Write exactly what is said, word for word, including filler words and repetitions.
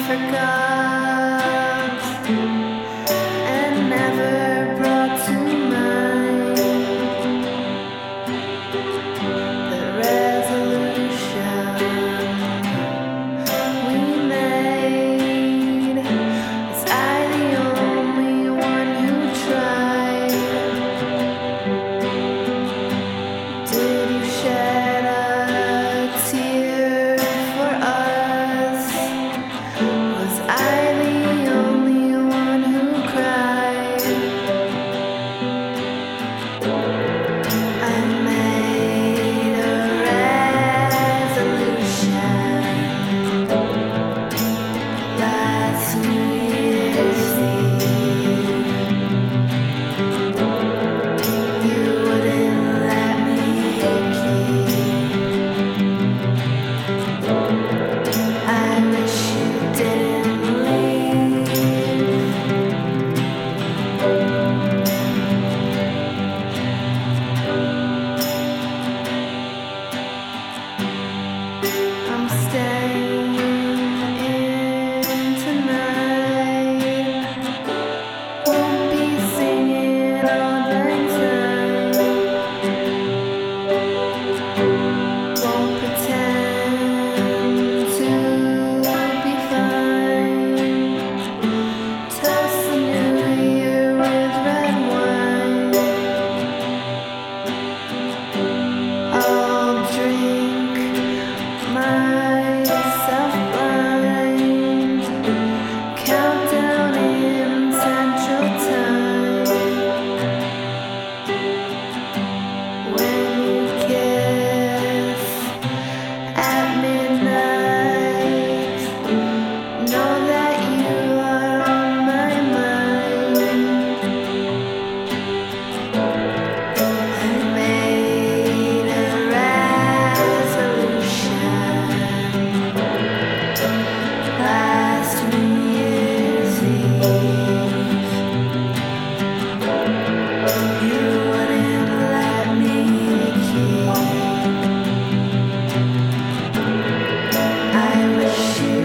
forgot and never brought to mind the resolution we made. Was I the only one who tried? Did you shed a tear for us? Was I the only one who cried? I made a resolution last New Year's Eve. You wouldn't let me keep. I wish you didn't leave. I'm staying in tonight. Won't be singing all night time. Won't pretend to be fine. Toast the new year with red wine. I'll drink myself blind. Countdown in Central Time. When you kiss at midnight, know that you are on my mind. I made a resolution last New Year's Eve. You wouldn't let me keep. I wish you